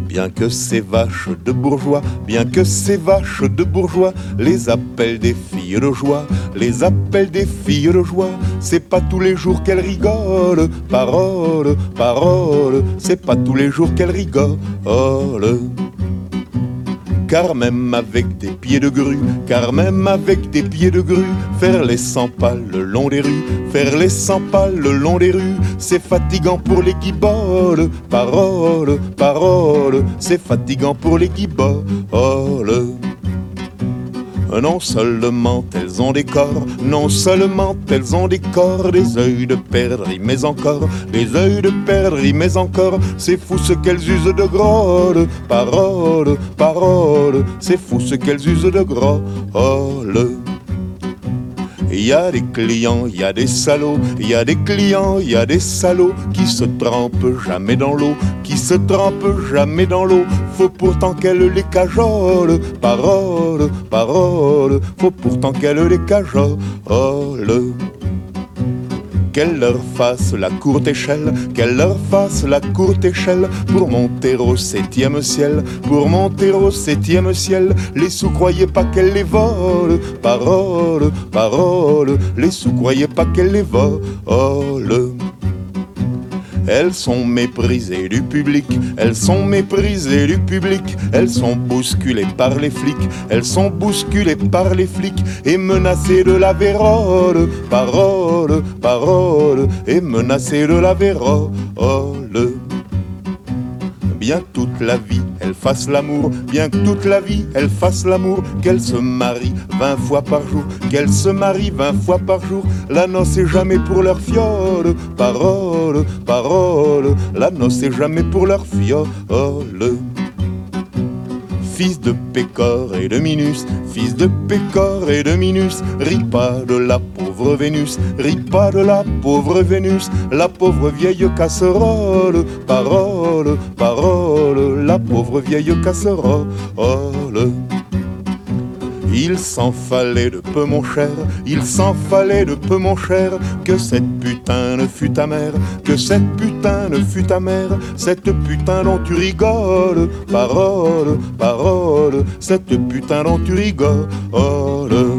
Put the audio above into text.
Bien que ces vaches de bourgeois, bien que ces vaches de bourgeois les appellent des filles de joie, les appellent des filles de joie. C'est pas tous les jours qu'elles rigolent, parole, parole, c'est pas tous les jours qu'elles rigolent. Car même avec des pieds de grue, car même avec des pieds de grue, faire les 100 pas le long des rues, faire les 100 pas le long des rues, c'est fatigant pour les guiboles, parole, parole, c'est fatigant pour les guiboles. Non seulement elles ont des corps, non seulement elles ont des corps, des œils de perdrix, mais encore, des œils de perdrix, mais encore, c'est fou ce qu'elles usent de grolle, parole, parole, c'est fou ce qu'elles usent de grolle. Il y a des clients, il y a des salauds, il y a des clients, il y a des salauds qui se trempent jamais dans l'eau, qui se trempent jamais dans l'eau. Faut pourtant qu'elle les cajole, parole, parole, faut pourtant qu'elle les cajole. Qu'elle leur fasse la courte échelle, qu'elle leur fasse la courte échelle pour monter au 7e ciel, pour monter au 7e ciel. Les sous croyaient pas qu'elle les vole, parole, parole, les sous croyaient pas qu'elle les vole. Elles sont méprisées du public, elles sont méprisées du public, elles sont bousculées par les flics, elles sont bousculées par les flics et menacées de la vérole, parole, parole, et menacées de la vérole. Bien toute la vie elle fasse l'amour, bien que toute la vie elle fasse l'amour, qu'elle se marie 20 fois par jour, qu'elle se marie 20 fois par jour. La noce est jamais pour leur fiole, parole, parole, la noce est jamais pour leur fiole. Fils de Pécore et de Minus, fils de Pécore et de Minus, ris pas de la pauvre Vénus, ris pas de la pauvre Vénus, la pauvre vieille casserole, parole, parole, la pauvre vieille casserole. Il s'en fallait de peu mon cher, il s'en fallait de peu mon cher, que cette putain ne fût ta mère, que cette putain ne fût ta mère, cette putain dont tu rigoles, parole, parole, cette putain dont tu rigoles.